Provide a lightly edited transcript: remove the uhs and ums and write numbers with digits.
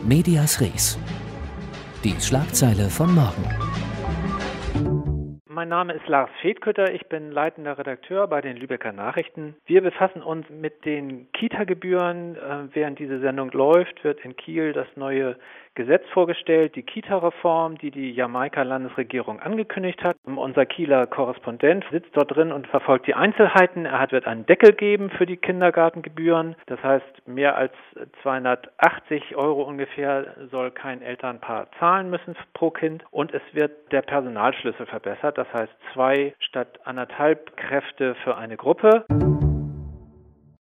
Medias Res. Die Schlagzeile von morgen. Mein Name ist Lars Fedkötter, ich bin leitender Redakteur bei den Lübecker Nachrichten. Wir befassen uns mit den Kita-Gebühren. Während diese Sendung läuft, wird in Kiel das neue Gesetz vorgestellt, die Kita-Reform, die die Jamaika-Landesregierung angekündigt hat. Unser Kieler Korrespondent sitzt dort drin und verfolgt die Einzelheiten. Wird einen Deckel geben für die Kindergartengebühren. Das heißt, mehr als 280 € ungefähr soll kein Elternpaar zahlen müssen pro Kind. Und es wird der Personalschlüssel verbessert. Das heißt 2 statt 1,5 Kräfte für eine Gruppe.